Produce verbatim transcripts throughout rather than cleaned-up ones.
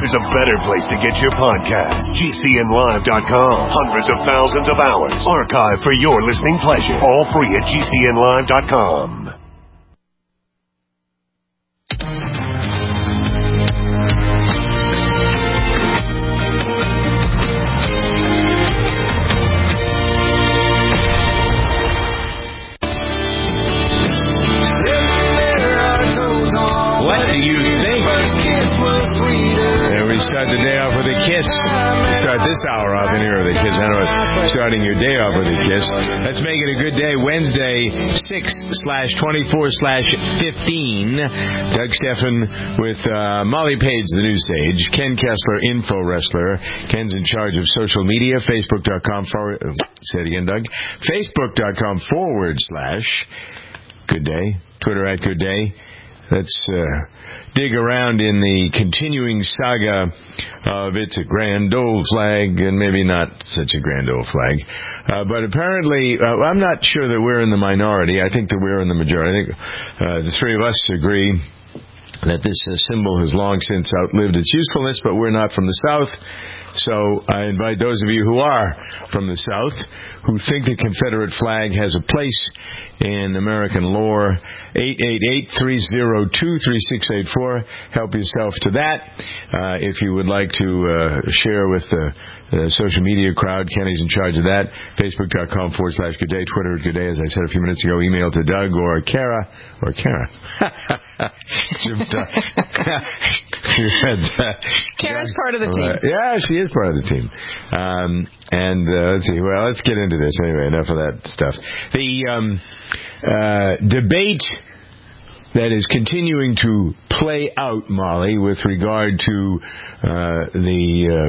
there's a better place to get your podcast. G C N live dot com. Hundreds of thousands of hours archived for your listening pleasure. All free at G C N live dot com. What do you think? There we start the day off with a kiss. We start this hour off in here with a kiss. I don't know, starting your day off with a kiss. Let's make it a good day. Wednesday, six slash twenty-four slash fifteen. Doug Steffen with uh, Molly Page, the news sage. Ken Kessler, info wrestler. Ken's in charge of social media. Facebook.com forward. Uh, say it again, Doug. Facebook.com forward slash good day. Twitter at good day. Let's uh, dig around in the continuing saga of it's a grand old flag, and maybe not such a grand old flag. Uh, but apparently, uh, I'm not sure that we're in the minority. I think that we're in the majority. I think uh, the three of us agree that this uh, symbol has long since outlived its usefulness, but we're not from the South. So I invite those of you who are from the South, who think the Confederate flag has a place in American lore, eight eight eight, three oh two, three six eight four. Help yourself to that. Uh, if you would like to uh, share with the, the social media crowd, Kenny's in charge of that. Facebook.com forward slash good day. Twitter at good day, as I said a few minutes ago. Email to Doug or Kara. Or Kara. Kara's part of the team. Uh, yeah, she is part of the team. Um, and uh, let's see. Well, let's get into this anyway. Enough of that stuff. The um, uh, debate that is continuing to play out, Molly, with regard to uh, the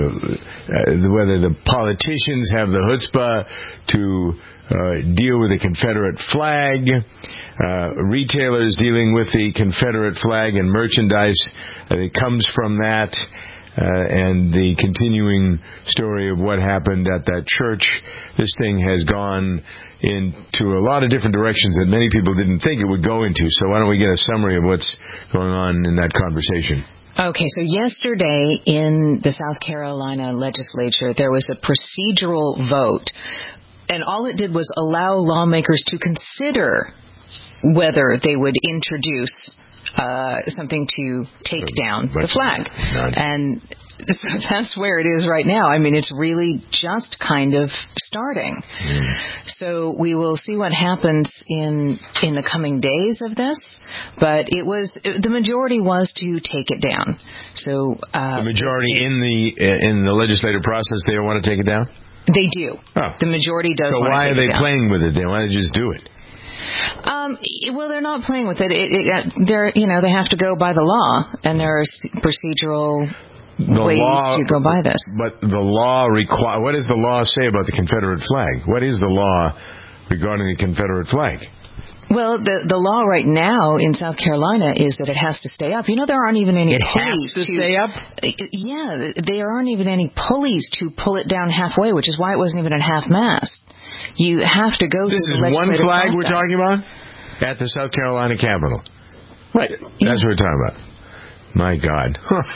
uh, whether the politicians have the chutzpah to uh, deal with the Confederate flag, uh, retailers dealing with the Confederate flag and merchandise that comes from that, uh, and the continuing story of what happened at that church. This thing has gone into a lot of different directions that many people didn't think it would go into. So why don't we get a summary of what's going on in that conversation? Okay, so yesterday in the South Carolina legislature, there was a procedural vote, and all it did was allow lawmakers to consider whether they would introduce uh, something to take down the flag. Nice. And so that's where it is right now. I mean, it's really just kind of starting. Mm. So we will see what happens in in the coming days of this. But it was the majority was to take it down. So uh, the majority in the in the legislative process, they want to take it down? They do. Oh. The majority does. So want why to take are they it down. playing with it then? Why don't they just do it? Um, well, they're not playing with it. it, it they're, you know, they have to go by the law, and there are procedural the ways law, to go by this. But the law require. What does the law say about the Confederate flag? What is the law regarding the Confederate flag? Well, the the law right now in South Carolina is that it has to stay up. You know, there aren't even any it pulleys has to, to stay up. Yeah, there aren't even any pulleys to pull it down halfway, which is why it wasn't even at half mast. You have to go this through the This is one flag process. we're talking about at the South Carolina Capitol. Right. That's yeah. what we're talking about. My God.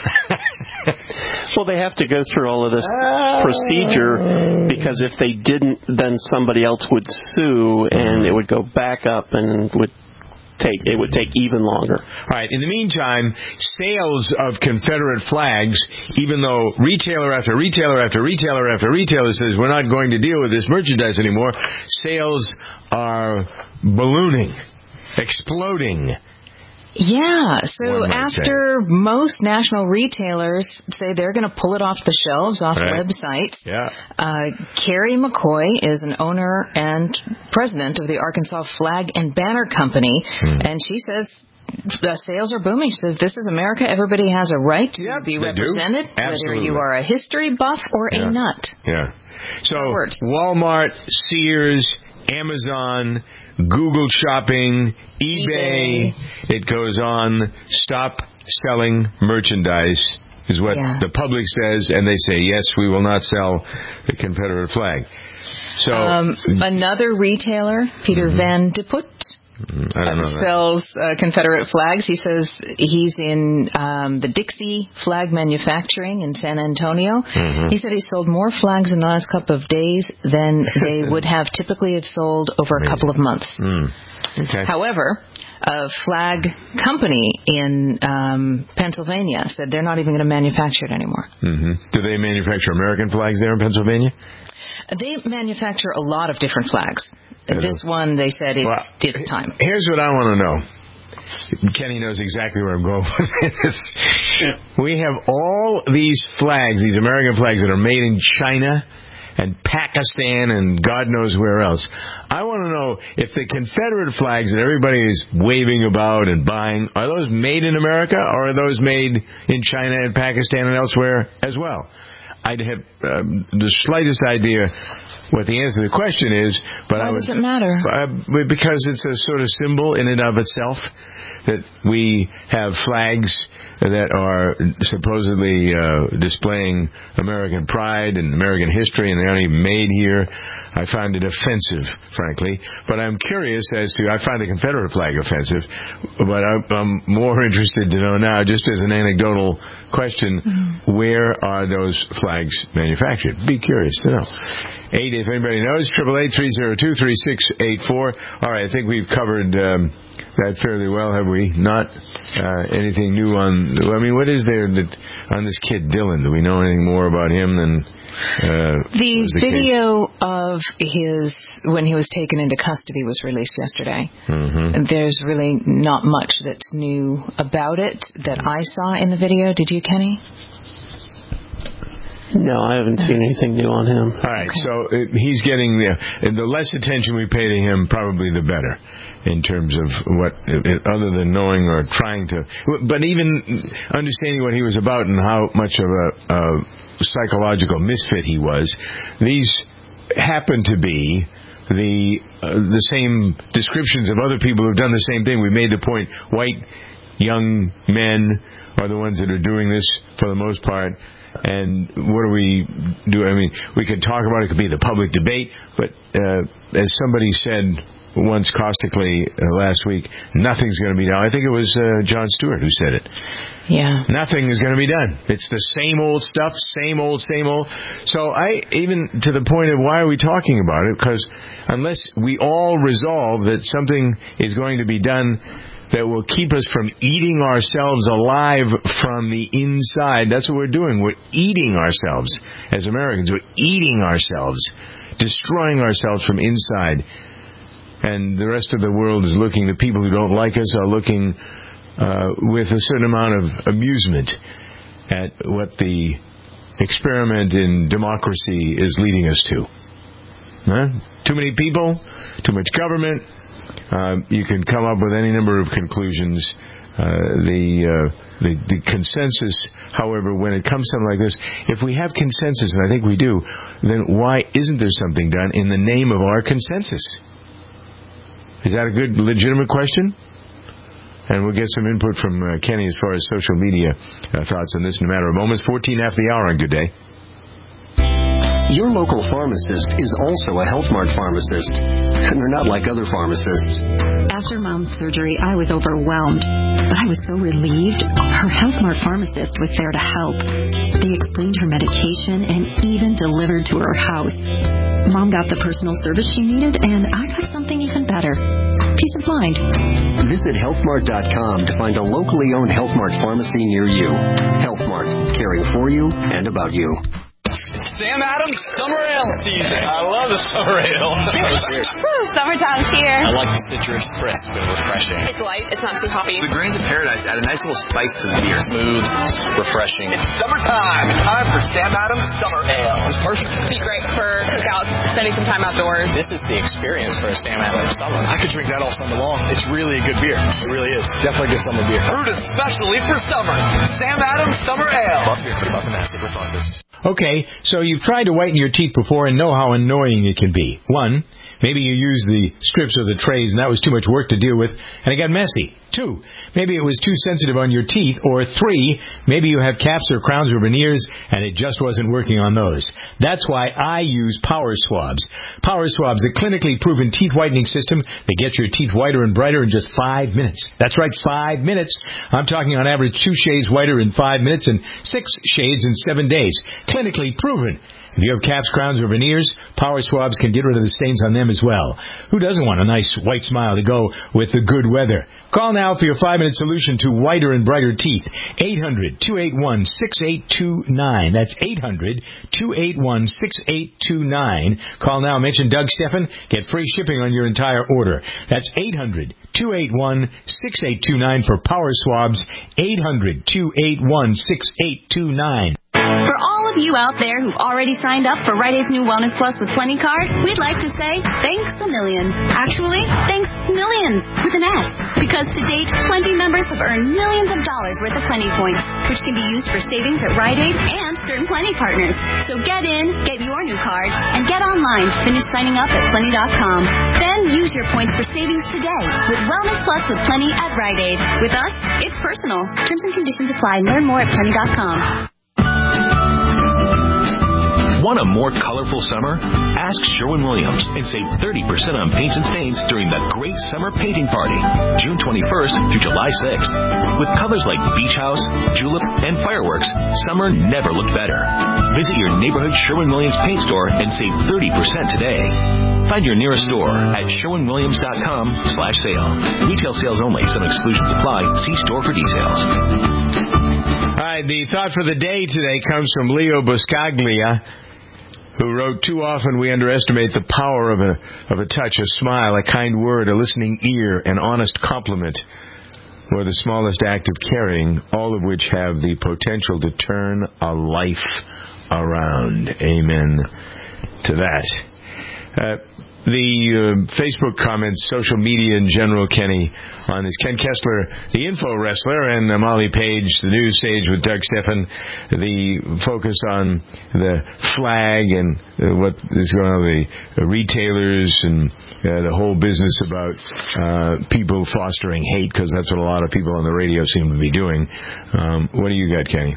Well, they have to go through all of this procedure because if they didn't, then somebody else would sue and it would go back up and would take it would take even longer. All right. In the meantime, sales of Confederate flags, even though retailer after retailer after retailer after retailer says we're not going to deal with this merchandise anymore, sales are ballooning, exploding. Yeah, so after say. most national retailers say they're going to pull it off the shelves, off right. websites, yeah. uh, Carrie McCoy is an owner and president of the Arkansas Flag and Banner Company, hmm. and she says the sales are booming. She says, this is America. Everybody has a right to yep, be represented, whether you are a history buff or yeah. a nut. Yeah. So Walmart, Sears, Amazon, Google Shopping, eBay, eBay, it goes on. Stop selling merchandise is what yeah. the public says, and they say, yes, we will not sell the Confederate flag. So um, another retailer, Peter mm-hmm. Van de Putte, I don't know that. sells uh, Confederate flags. He says he's in um, the Dixie Flag Manufacturing in San Antonio. Mm-hmm. He said he sold more flags in the last couple of days than they would have typically have sold over Amazing. a couple of months. Mm. Okay. However, a flag company in um, Pennsylvania said they're not even going to manufacture it anymore. Mm-hmm. Do they manufacture American flags there in Pennsylvania? They manufacture a lot of different flags. This one, they said it's, well, it's time. Here's what I want to know. Kenny knows exactly where I'm going with this. We have all these flags, these American flags that are made in China and Pakistan and God knows where else. I want to know if the Confederate flags that everybody is waving about and buying, are those made in America or are those made in China and Pakistan and elsewhere as well? I'd have um, the slightest idea what the answer to the question is, but Why I would, does it matter? Uh, because it's a sort of symbol in and of itself that we have flags that are supposedly uh, displaying American pride and American history, and they aren't even made here. I find it offensive, frankly. But I'm curious as to, I find the Confederate flag offensive, but I'm more interested to know now, just as an anecdotal question, mm-hmm. where are those flags manufactured? Be curious to know. Eight, if anybody knows, triple eight three zero two three six eight four. All right, I think we've covered um, that fairly well, have we? Not uh, anything new on. I mean, what is there that on this kid Dylan? Do we know anything more about him than uh, the, the video case? Of his when he was taken into custody was released yesterday. Mm-hmm. And there's really not much that's new about it that I saw in the video. Did you, Kenny? No, I haven't seen anything new on him. All right, okay. so uh, he's getting the, uh, the less attention we pay to him, probably the better, in terms of what, uh, other than knowing or trying to, but even understanding what he was about and how much of a, a psychological misfit he was. These happen to be the uh, the same descriptions of other people who've done the same thing. We made the point: white young men are the ones that are doing this for the most part. And what do we do? I mean, we could talk about it. It could be the public debate. But uh, as somebody said once caustically uh, last week, nothing's going to be done. I think it was uh, Jon Stewart who said it. Yeah. Nothing is going to be done. It's the same old stuff, same old, same old. So I, even to the point of why are we talking about it? Because unless we all resolve that something is going to be done that will keep us from eating ourselves alive from the inside. That's what we're doing. We're eating ourselves as Americans. We're eating ourselves, destroying ourselves from inside. And the rest of the world is looking, the people who don't like us are looking uh, with a certain amount of amusement at what the experiment in democracy is leading us to. Huh? Too many people, too much government. Uh, you can come up with any number of conclusions. Uh, the, uh, the the consensus, however, when it comes to something like this, if we have consensus, and I think we do, then why isn't there something done in the name of our consensus? Is that a good, legitimate question? And we'll get some input from uh, Kenny as far as social media uh, thoughts on this in a matter of moments. fourteen after the hour on Good Day. Your local pharmacist is also a Health Mart pharmacist, and they're not like other pharmacists. After Mom's surgery, I was overwhelmed, but I was so relieved. Her Health Mart pharmacist was there to help. They explained her medication and even delivered to her house. Mom got the personal service she needed, and I got something even better. Peace of mind. Visit health mart dot com to find a locally owned Health Mart pharmacy near you. Health Mart, caring for you and about you. Sam Adams Summer Ale season. I love the Summer Ale. Woo, summertime's here. I like the citrus, crisp and refreshing. It's light. It's not too hoppy. The grains of paradise add a nice little spice to the beer. Smooth, refreshing. It's summertime. It's time for Sam Adams Summer Ale. It's perfect. It'd be great for cookouts, spending some time outdoors. This is the experience for a Sam Adams Summer. I could drink that all summer long. It's really a good beer. It really is. Definitely a good summer beer. Brewed especially for summer. Sam Adams Summer Ale. Must be for domestic responses. Okay, so you've tried to whiten your teeth before and know how annoying it can be. One, maybe you used the strips or the trays and that was too much work to deal with, and it got messy. Two, maybe it was too sensitive on your teeth. Or three, maybe you have caps or crowns or veneers and it just wasn't working on those. That's why I use Power Swabs. Power Swabs, a clinically proven teeth whitening system that gets your teeth whiter and brighter in just five minutes. That's right, five minutes. I'm talking on average two shades whiter in five minutes and six shades in seven days. Clinically proven. If you have caps, crowns, or veneers, Power Swabs can get rid of the stains on them as well. Who doesn't want a nice white smile to go with the good weather? Call now for your five-minute solution to whiter and brighter teeth. eight hundred, two eight one, six eight two nine. That's eight hundred, two eight one, six eight two nine. Call now. Mention Doug Stephan. Get free shipping on your entire order. That's eight hundred, two eight one, six eight two nine for Power Swabs. eight hundred, two eight one, six eight two nine. For all of you out there who've already signed up for Rite Aid's new Wellness Plus with Plenty card, we'd like to say thanks a million. Actually, thanks millions with an S. Because to date, Plenty members have earned millions of dollars worth of Plenty points, which can be used for savings at Rite Aid and certain Plenty partners. So get in, get your new card, and get online to finish signing up at Plenty dot com. Then use your points for savings today with Wellness Plus with Plenty at Rite Aid. With us, it's personal. Terms and conditions apply. Learn more at Plenty dot com. Want a more colorful summer? Ask Sherwin-Williams and save thirty percent on paints and stains during the Great Summer Painting Party, June twenty-first through July sixth. With colors like Beach House, Julep, and Fireworks, summer never looked better. Visit your neighborhood Sherwin-Williams paint store and save thirty percent today. Find your nearest store at Sherwin Williams dot com slash sale. Retail sales only. Some exclusions apply. See store for details. All right, the thought for the day today comes from Leo Buscaglia, who wrote, "Too often we underestimate the power of a of a touch, a smile, a kind word, a listening ear, an honest compliment, or the smallest act of caring, all of which have the potential to turn a life around." Amen to that. Uh, the uh, Facebook comments, social media in general, Kenny, on this. Ken Kessler, the info wrestler, and uh, Molly Page, the news stage with Doug Stephan, the focus on the flag and uh, what is going on with the uh, retailers and uh, the whole business about uh, people fostering hate, because that's what a lot of people on the radio seem to be doing. Um, what do you got, Kenny?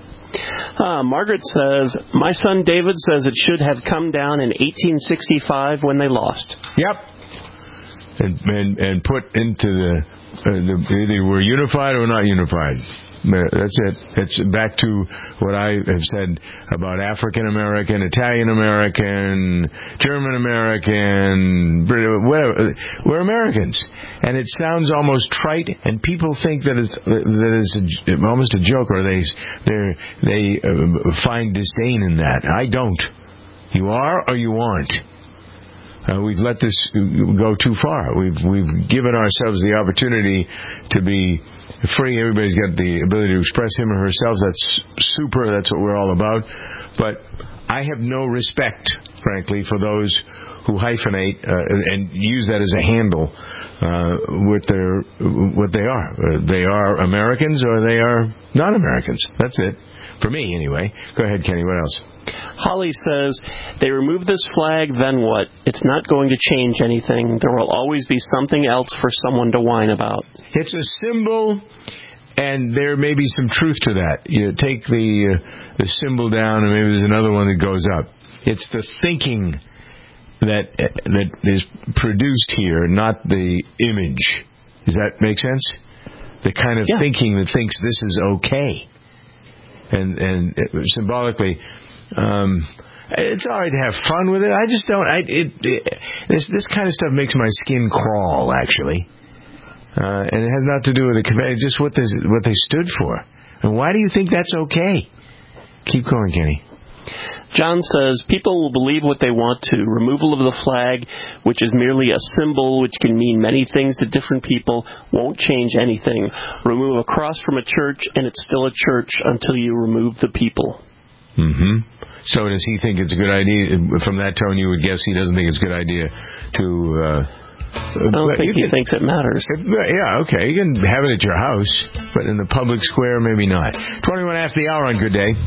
Uh, Margaret says, my son David says it should have come down in eighteen sixty-five when they lost. Yep. And and, and put into the, uh, the, either we're unified or not unified. That's it. It's back to what I have said about African American, Italian American, German American, whatever. We're Americans, and it sounds almost trite, and people think that it's that it's a, almost a joke, or they they they uh, find disdain in that. I don't. You are or you aren't. Uh, we've let this go too far. We've we've given ourselves the opportunity to be free. Everybody's got the ability to express him or herself. That's super. That's what we're all about. But I have no respect, frankly, for those who hyphenate uh, and use that as a handle uh, with their what they are. Uh, they are Americans or they are not Americans. That's it. For me, anyway. Go ahead, Kenny. What else? Holly says, they remove this flag, then what? It's not going to change anything. There will always be something else for someone to whine about. It's a symbol, and there may be some truth to that. You take the uh, the symbol down, and maybe there's another one that goes up. It's the thinking that uh, that is produced here, not the image. Does that make sense? The kind of yeah. thinking that thinks this is okay. And, and it, symbolically... Um, it's all right to have fun with it. I just don't. I, it, it, this this kind of stuff makes my skin crawl, actually, uh, and it has not to do with the convention. Just what they what they stood for. And why do you think that's okay? Keep going, Kenny. John says people will believe what they want to. Removal of the flag, which is merely a symbol, which can mean many things to different people, won't change anything. Remove a cross from a church, and it's still a church until you remove the people. Mm-hmm. So does he think it's a good idea? From that tone, you would guess he doesn't think it's a good idea to... Uh, I don't think he can, thinks it matters. Yeah, okay. You can have it at your house, but in the public square, maybe not. twenty-one after the hour on Good Day.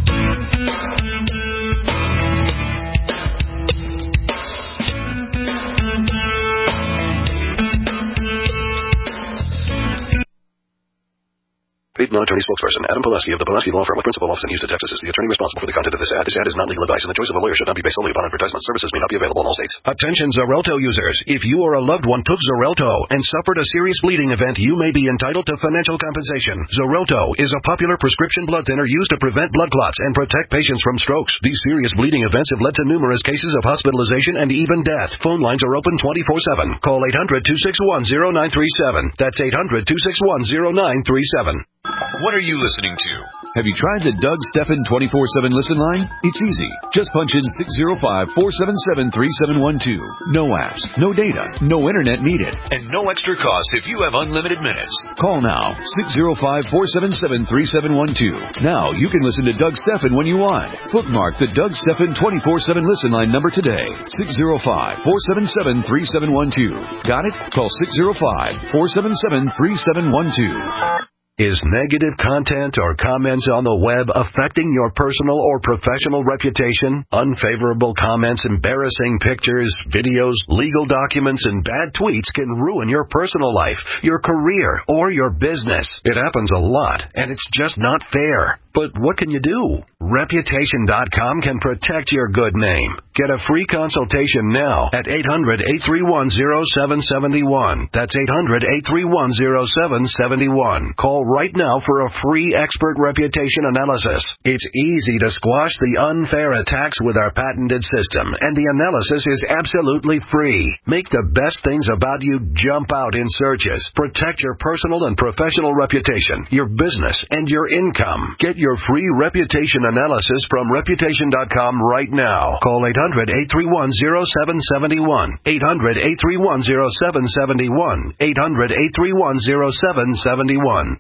non-attorney spokesperson. Adam Pulaski of the Pulaski Law Firm with principal office in Houston, Texas is the attorney responsible for the content of this ad. This ad is not legal advice, and the choice of a lawyer should not be based solely upon advertisement. Services may not be available in all states. Attention Xarelto users. If you or a loved one took Xarelto and suffered a serious bleeding event, you may be entitled to financial compensation. Xarelto is a popular prescription blood thinner used to prevent blood clots and protect patients from strokes. These serious bleeding events have led to numerous cases of hospitalization and even death. Phone lines are open twenty-four seven. Call eight hundred, two six one, zero nine three seven. That's eight hundred, two six one, zero nine three seven. What are you listening to? Have you tried the Doug Stephan twenty-four seven listen line? It's easy. Just punch in six zero five, four seven seven, three seven one two. No apps, no data, no internet needed. And no extra cost if you have unlimited minutes. Call now, six zero five, four seven seven, three seven one two. Now you can listen to Doug Stephan when you want. Bookmark the Doug Stephan twenty-four seven listen line number today. six zero five, four seven seven, three seven one two. Got it? Call six zero five, four seven seven, three seven one two. Is negative content or comments on the web affecting your personal or professional reputation? Unfavorable comments, embarrassing pictures, videos, legal documents, and bad tweets can ruin your personal life, your career, or your business. It happens a lot, and it's just not fair. But what can you do? Reputation dot com can protect your good name. Get a free consultation now at eight hundred, eight three one, zero seven seven one. That's eight hundred, eight three one, zero seven seven one. Call right now for a free expert reputation analysis. It's easy to squash the unfair attacks with our patented system, and the analysis is absolutely free. Make the best things about you jump out in searches. Protect your personal and professional reputation, your business, and your income. Get your free reputation analysis from Reputation dot com right now. Call eight hundred, eight three one, zero seven seven one. eight hundred, eight three one, zero seven seven one. eight hundred, eight three one, zero seven seven one.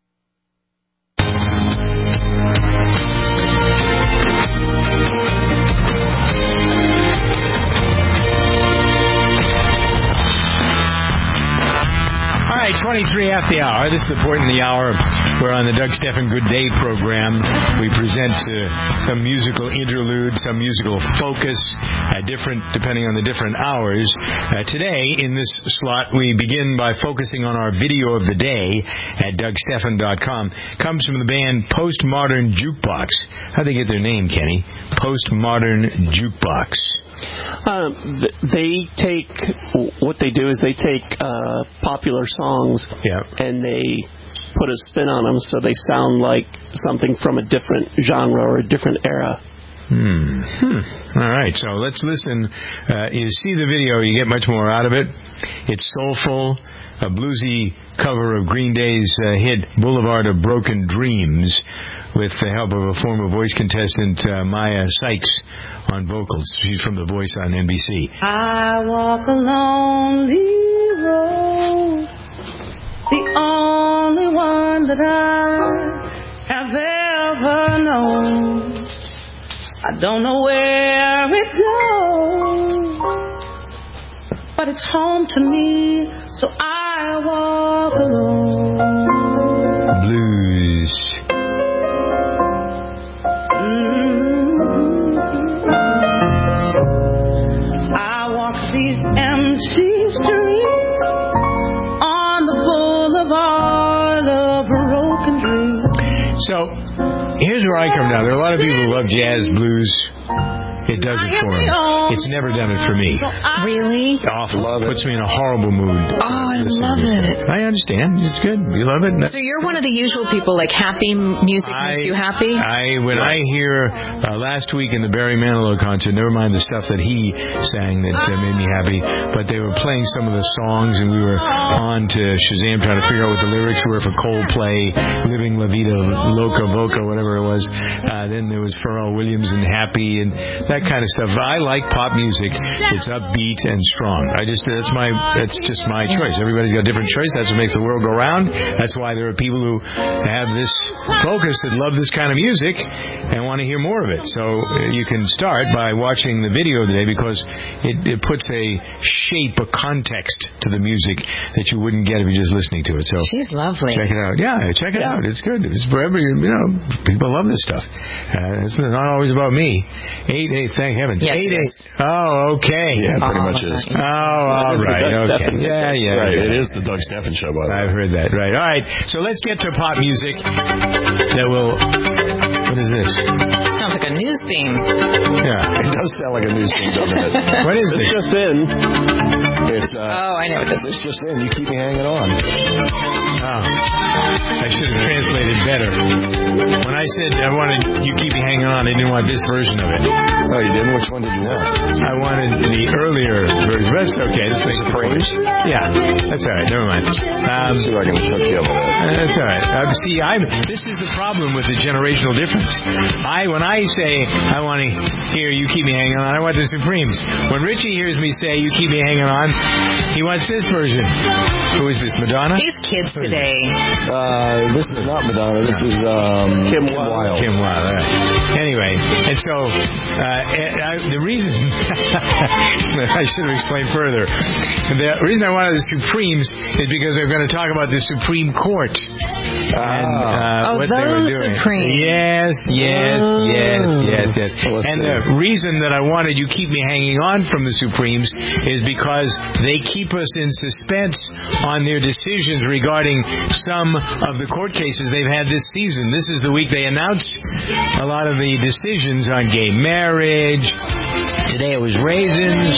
twenty-three after the hour. This is the point in the hour. We're on the Doug Stephan Good Day program. We present uh, some musical interludes, some musical focus, uh, different depending on the different hours. Uh, today, in this slot, we begin by focusing on our video of the day at Doug Stephan dot com. Comes from the band Postmodern Jukebox. How'd they get their name, Kenny? Postmodern Jukebox. Um, they take, what they do is they take uh, popular songs yeah. and they put a spin on them so they sound like something from a different genre or a different era. Hmm. hmm. All right, so let's listen. Uh, you see the video, you get much more out of it. It's soulful, a bluesy cover of Green Day's uh, hit Boulevard of Broken Dreams, with the help of a former Voice contestant, uh, Maya Sykes, on vocals. She's from The Voice on N B C. I walk a lonely road, the only one that I have ever known. I don't know where it goes, but it's home to me, so I walk alone. Blues. These empty streets on the boulevard of broken dreams. So, here's where I come down. There are a lot of people who love jazz, blues. It does it for them. It's never done it for me. Really? Awful. Love Puts it. me in a horrible mood. Oh, I love it. I understand. It's good. You love it. So you're one of the usual people, like happy music I, makes you happy? I When I hear uh, last week in the Barry Manilow concert, never mind the stuff that he sang that uh, made me happy, but they were playing some of the songs, and we were on to Shazam trying to figure out what the lyrics were for Coldplay, Living La Vida Loca Voca, whatever it was. Uh, then there was Pharrell Williams and Happy, and that kind of stuff. I like pop music. It's upbeat and strong. I just that's my that's just my choice. Everybody's got a different choice. That's what makes the world go round. That's why there are people who have this focus that love this kind of music and want to hear more of it. So uh, you can start by watching the video today, because it, it puts a shape, a context to the music that you wouldn't get if you're just listening to it. So she's lovely. Check it out. Yeah, check it out. It's good. It's for every, you know, people love this stuff. Uh, it's not always about me. Eight eight. Thank heavens. Yes, eight yes. eight. Oh, okay. Yeah, it pretty Oh, much is. Oh, all right. Okay. Yeah, yeah. Right. yeah. It is the Doug Stephan Show, by the way. I've heard that. Right. All right. So let's get to pop music that will. What is this? Sounds like a news theme. Yeah. It does sound like a news thing, doesn't it? What is It's this? just in. It's, uh, Oh, I know what this is. it's just in. You keep me hanging on. Oh. I should have translated better. When I said I wanted You Keep Me Hanging On, I didn't want this version of it. Oh, you didn't? Which one did you want? I wanted the earlier version. But that's okay. This makes the Supremes? Yeah. That's all right. Never mind. Um, See if I can hook you up with that. That's all right. Uh, see, I'm. This is the problem with the generational difference. I, when I say I want to hear You Keep Me Hanging On, I want the Supremes. When Richie hears me say You Keep Me Hanging On, he wants this version. Who is this? Madonna? These kids today. Uh, this is not Madonna. This is um, Kim Kim Wilde. Wilde. Kim Wilde. Right. Anyway, and so uh, and I, the reason I should have explained further. The reason I wanted the Supremes is because they're going to talk about the Supreme Court and uh, Oh, what they were those doing. Supremes. Yes, yes, yes, yes, yes. Let's And see. the reason that I wanted You Keep Me Hanging On from the Supremes is because they keep us in suspense on their decisions regarding some of the court cases they've had this season. This is the week they announced a lot of the decisions on gay marriage. Today it was raisins.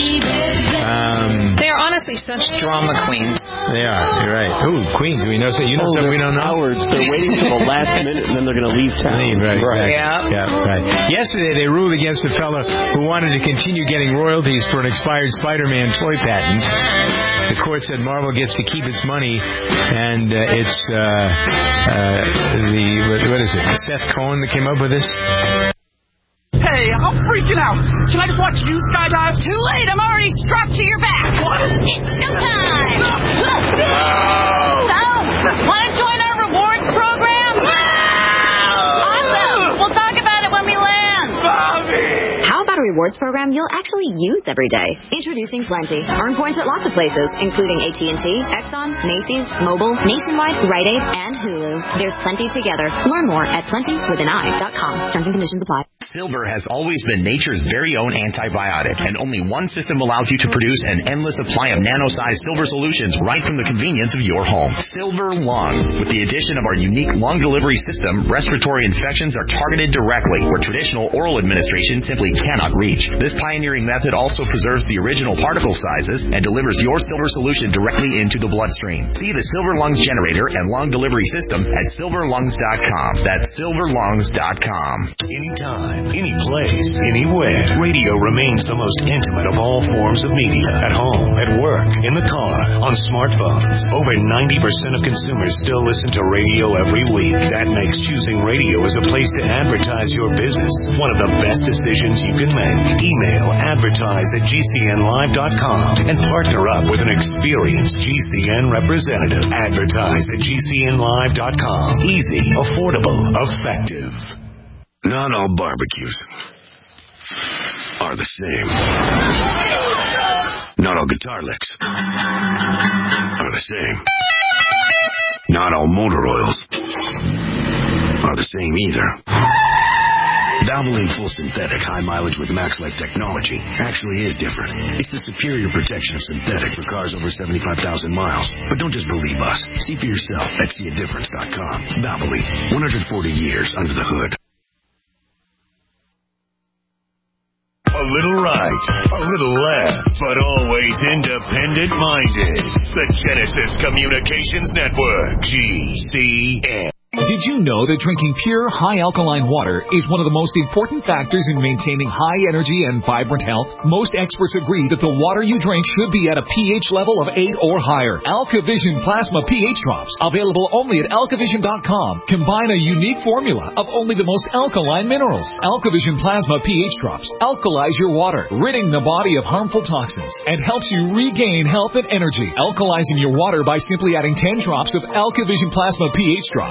Um, They are honestly such drama queens. they are. You're right. Ooh, Queens. We know so you know Oh, something we they're don't know. cowards. They're waiting till the last minute, and then they're going to leave town. Leave, right, exactly. Yeah. Yeah, right. Yesterday, they ruled against a fellow who wanted to continue getting royalties for an expired Spider-Man toy patent. The court said Marvel gets to keep its money, and uh, it's uh, uh, the what, what is it? Seth Cohen that came up with this. Hey, I'm freaking out. Can I just watch you skydive? Too late. I'm already strapped to your back. What? It's showtime! So, want to join our rewards program? Awesome! We'll talk about it when we land. Bobby! How about a rewards program you'll actually use every day? Introducing Plenty. Earn points at lots of places, including A T and T, Exxon, Macy's, Mobile, Nationwide, Rite Aid, and Hulu. There's plenty together. Learn more at plenty with an eye dot com. Terms and conditions apply. Silver has always been nature's very own antibiotic, and only one system allows you to produce an endless supply of nano-sized silver solutions right from the convenience of your home. Silver Lungs. With the addition of our unique lung delivery system, respiratory infections are targeted directly, where traditional oral administration simply cannot reach. This pioneering method also preserves the original particle sizes and delivers your silver solution directly into the bloodstream. See the Silver Lungs generator and lung delivery system at silver lungs dot com. That's silver lungs dot com. Anytime, any place, anywhere. Radio remains the most intimate of all forms of media. At home, at work, in the car, on smartphones. Over ninety percent of consumers still listen to radio every week. That makes choosing radio as a place to advertise your business one of the best decisions you can make. Email advertise at G C N live dot com and partner up with an experienced G C N representative. Advertise at G C N live dot com. Easy, affordable, effective. Not all barbecues are the same. Not all guitar licks are the same. Not all motor oils are the same either. Valvoline Full Synthetic High Mileage with MaxLife technology actually is different. It's the superior protection of synthetic for cars over seventy-five thousand miles. But don't just believe us. See for yourself at see a difference dot com. Valvoline, one hundred forty years under the hood. A little right, a little left, but always independent-minded. The Genesis Communications Network, G C N. Did you know that drinking pure, high-alkaline water is one of the most important factors in maintaining high energy and vibrant health? Most experts agree that the water you drink should be at a pH level of eight or higher. AlkaVision Plasma pH Drops, available only at alkavision dot com, combine a unique formula of only the most alkaline minerals. AlkaVision Plasma pH Drops alkalize your water, ridding the body of harmful toxins, and helps you regain health and energy. Alkalizing your water by simply adding ten drops of AlkaVision Plasma pH Drops helps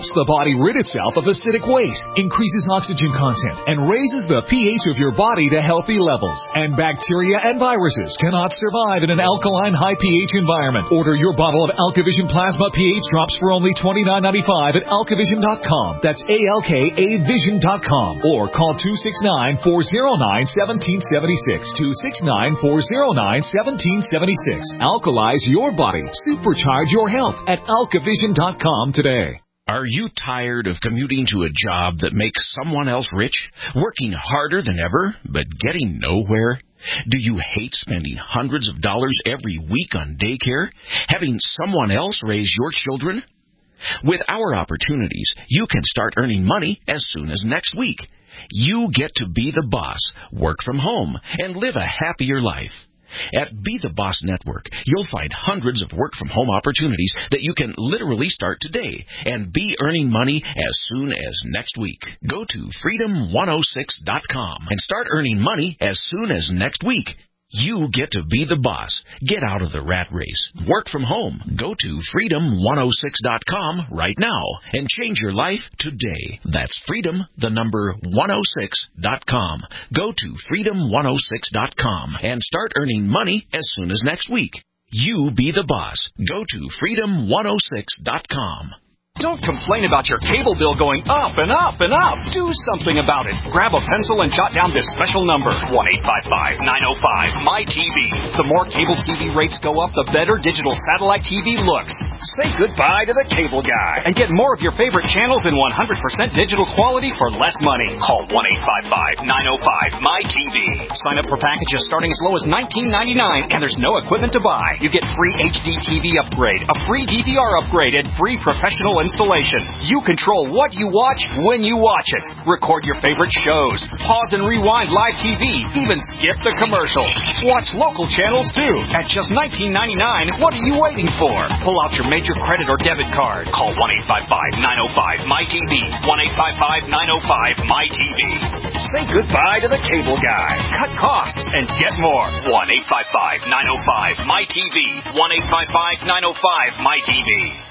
helps the body rid itself of acidic waste, increases oxygen content, and raises the pH of your body to healthy levels. And bacteria and viruses cannot survive in an alkaline high pH environment. Order your bottle of AlkaVision Plasma pH drops for only twenty-nine ninety-five at alkavision dot com. That's A L K A vision dot com. Or call two six nine, four oh nine, one seven seven six. two six nine, four oh nine, one seven seven six. Alkalize your body. Supercharge your health at alkavision dot com today. Are you tired of commuting to a job that makes someone else rich? Working harder than ever, but getting nowhere? Do you hate spending hundreds of dollars every week on daycare? Having someone else raise your children? With our opportunities, you can start earning money as soon as next week. You get to be the boss, work from home, and live a happier life. At Be the Boss Network, you'll find hundreds of work-from-home opportunities that you can literally start today and be earning money as soon as next week. Go to freedom one oh six dot com and start earning money as soon as next week. You get to be the boss. Get out of the rat race. Work from home. Go to freedom one oh six dot com right now and change your life today. That's freedom, the number one oh six dot com. Go to freedom one oh six dot com and start earning money as soon as next week. You be the boss. Go to freedom one oh six dot com. Don't complain about your cable bill going up and up and up. Do something about it. Grab a pencil and jot down this special number, one eight five five, nine oh five, M Y T V. The more cable T V rates go up, the better digital satellite T V looks. Say goodbye to the cable guy and get more of your favorite channels in one hundred percent digital quality for less money. Call one eight five five, nine oh five, M Y T V. Sign up for packages starting as low as nineteen ninety-nine, and there's no equipment to buy. You get free H D T V upgrade, a free D V R upgrade, and free professional installation. You control what you watch when you watch it. Record your favorite shows. Pause and rewind live T V. Even skip the commercials. Watch local channels too. At just nineteen ninety-nine, what are you waiting for? Pull out your major credit or debit card. Call one eight five five, nine oh five, M Y T V. one eight five five, nine oh five, M Y T V. Say goodbye to the cable guy. Cut costs and get more. one eight five five, nine oh five, M Y T V. one eight five five, nine oh five, M Y T V.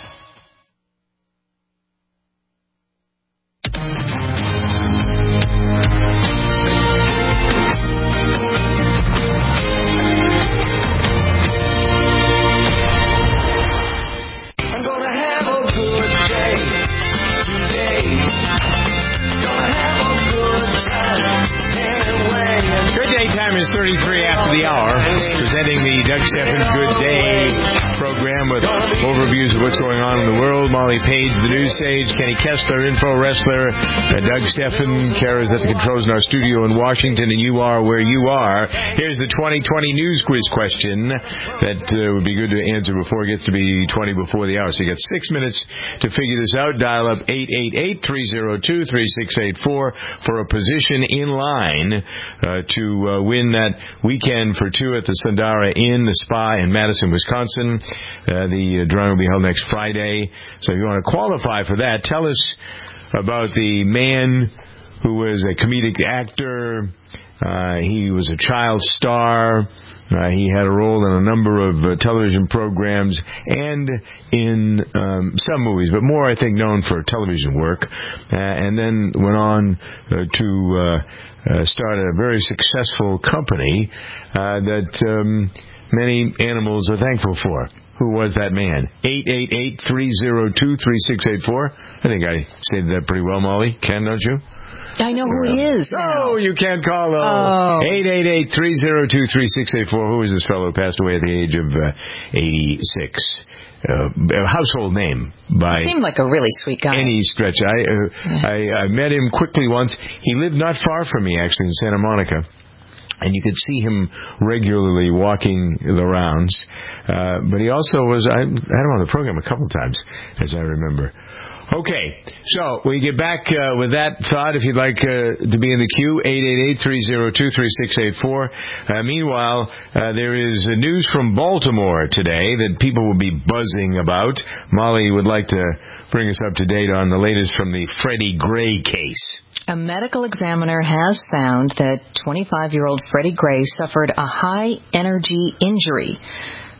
Time is thirty-three after the hour, presenting the Doug Stephan Good Day program with overviews of what's going on in the world. Molly Page, the news sage, Kenny Kessler, info wrestler, uh, Doug Stephan, Kara's at the controls in our studio in Washington, and you are where you are. Here's the twenty twenty news quiz question that uh, would be good to answer before it gets to be twenty before the hour. So you got six minutes to figure this out. Dial up eight eight eight, three oh two, three six eight four for a position in line uh, to uh, win that weekend for two at the Sundara Inn, the Spa in Madison, Wisconsin. Uh, the uh, drawing will be held next Friday. So if you want to qualify for that, tell us about the man who was a comedic actor. Uh, he was a child star. Uh, he had a role in a number of uh, television programs and in um, some movies, but more, I think, known for television work. Uh, and then went on uh, to uh, uh, start a very successful company uh, that um, many animals are thankful for. Who was that man? eight eight eight, three oh two, three six eight four. I think I stated that pretty well, Molly. Ken, don't you? I know who he is. Oh, you can't call him. eight eight eight, three oh two, three six eight four. Who is this fellow who passed away at the age of uh, eighty-six? Uh, a household name by seemed like a really sweet guy. Any stretch. I, uh, yeah. I I met him quickly once. He lived not far from me, actually, in Santa Monica. And you could see him regularly walking the rounds. Uh, but he also was, I had him on the program a couple times, as I remember. Okay, so we get back uh, with that thought. If you'd like uh, to be in the queue, eight eight eight, three oh two, three six eight four. Uh, meanwhile, uh, there is uh, news from Baltimore today that people will be buzzing about. Molly would like to bring us up to date on the latest from the Freddie Gray case. A medical examiner has found that twenty-five-year-old Freddie Gray suffered a high-energy injury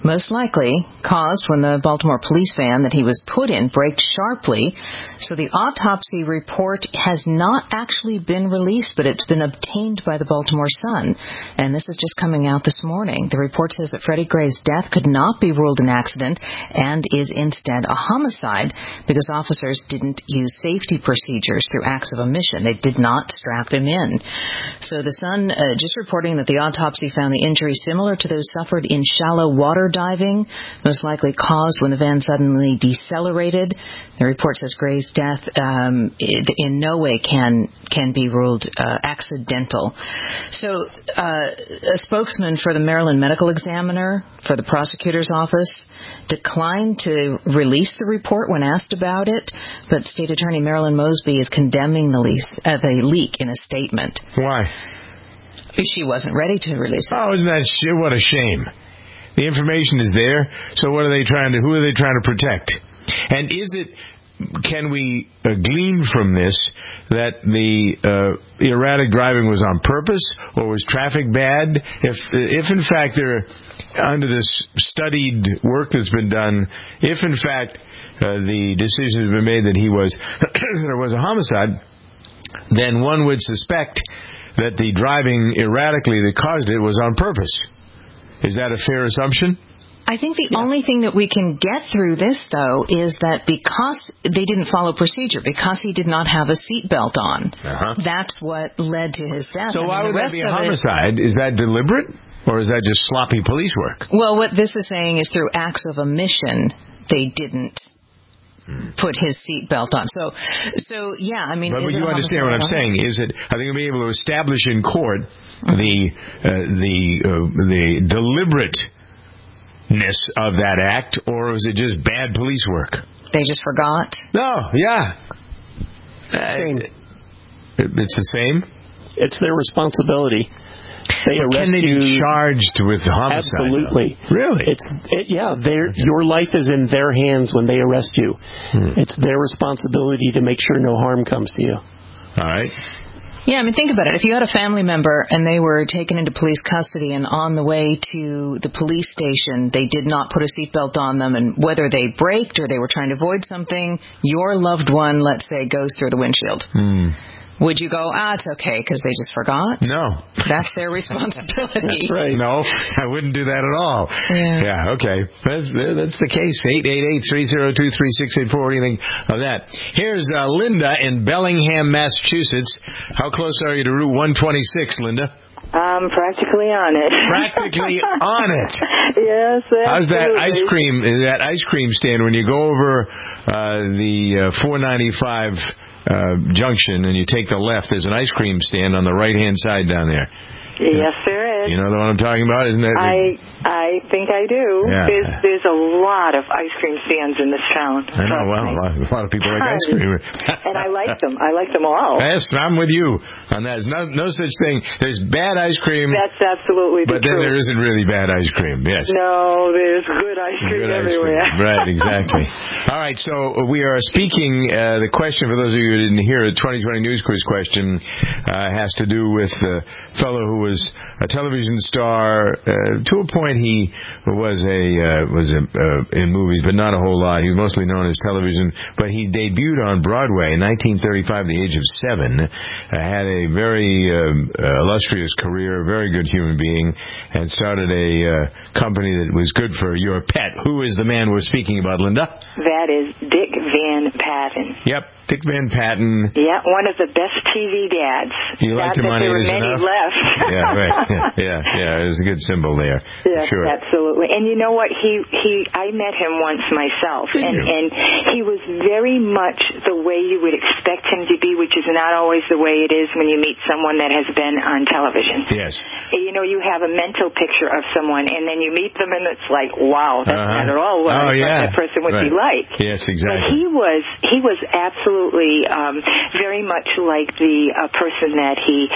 most likely caused when the Baltimore police van that he was put in braked sharply. So the autopsy report has not actually been released, but it's been obtained by the Baltimore Sun. And this is just coming out this morning. The report says that Freddie Gray's death could not be ruled an accident and is instead a homicide because officers didn't use safety procedures through acts of omission. They did not strap him in. So the Sun uh, just reporting that the autopsy found the injury similar to those suffered in shallow water diving, most likely caused when the van suddenly decelerated. The report says Gray's death um, in no way can can be ruled uh, accidental. So uh, a spokesman for the Maryland Medical Examiner for the prosecutor's office declined to release the report when asked about it, but State Attorney Marilyn Mosby is condemning the, lease, uh, the leak in a statement. Why? She wasn't ready to release it. Oh, isn't that sh- what a shame? The information is there, so what are they trying to? Who are they trying to protect? And is it? Can we uh, glean from this that the uh, erratic driving was on purpose, or was traffic bad? If, if in fact they're under this studied work that's been done, if in fact uh, the decision has been made that he was there was a homicide, then one would suspect that the driving erratically that caused it was on purpose. Is that a fair assumption? I think the yeah. only thing that we can get through this, though, is that because they didn't follow procedure, because he did not have a seatbelt on, uh-huh. that's what led to his death. So I why mean, would that be a homicide? It, is that deliberate, or is that just sloppy police work? Well, what this is saying is through acts of omission, they didn't put his seatbelt on. So, so yeah, I mean... But, but you understand what I'm saying, is that I think we'll be able to establish in court mm-hmm. the, uh, the, uh, the deliberateness of that act, or was it just bad police work? They just forgot? No, yeah. Same. Uh, it's the same? It's their responsibility. They well, arrest can they you. be charged with homicide? Absolutely. Though? Really? It's it, yeah. Your life is in their hands when they arrest you. Hmm. It's their responsibility to make sure no harm comes to you. All right. Yeah, I mean, think about it. If you had a family member and they were taken into police custody and on the way to the police station, they did not put a seatbelt on them, and whether they braked or they were trying to avoid something, your loved one, let's say, goes through the windshield. Hmm. Would you go, ah, it's okay because they just forgot? No. That's their responsibility. That's right. No, I wouldn't do that at all. Yeah, yeah okay. That's, that's the case. eight eight eight, three oh two, three six eight four. What do you think of that? Here's uh, Linda in Bellingham, Massachusetts. How close are you to Route one twenty-six, Linda? I'm practically on it. Practically on it. Yes, absolutely. How's that ice cream? That ice cream stand when you go over uh, the uh, four ninety-five uh, junction and you take the left? There's an ice cream stand on the right hand side down there. Yes, there is. You know the one I'm talking about, isn't it? I I think I do. Yeah. There's there's a lot of ice cream stands in this town. I know. Well, a lot, a lot of people like ice cream, and I like them. I like them all. Yes, I'm with you on that. There's no no such thing. There's bad ice cream. That's absolutely the But then truth. there isn't really bad ice cream. Yes. No, there's good ice cream good everywhere. Ice cream. Right. Exactly. All right. So we are speaking. Uh, the question, for those of you who didn't hear it, twenty twenty News Quiz question uh, has to do with the fellow who was a television star. Uh, to a point, he was a uh, was a, uh, in movies, but not a whole lot. He was mostly known as television. But he debuted on Broadway in nineteen thirty-five, at the age of seven. Uh, had a very um, uh, illustrious career, a very good human being, and started a uh, company that was good for your pet. Who is the man we're speaking about, Linda? That is Dick Van Patten. Yep, Dick Van Patten. Yeah, one of the best T V dads. You liked him on There were It Is many Enough? left. Yeah, right. Yeah, yeah, it was a good symbol there. Yes, sure. absolutely. And you know what? He he. I met him once myself, Did and you? and he was very much the way you would expect him to be, which is not always the way it is when you meet someone that has been on television. Yes. You know, you have a mental picture of someone, and then you meet them, and it's like, wow, that's Uh-huh. not at all what Oh, I yeah. thought that person would Right. be like. Yes, But exactly. he was he was absolutely um, very much like the uh, person that he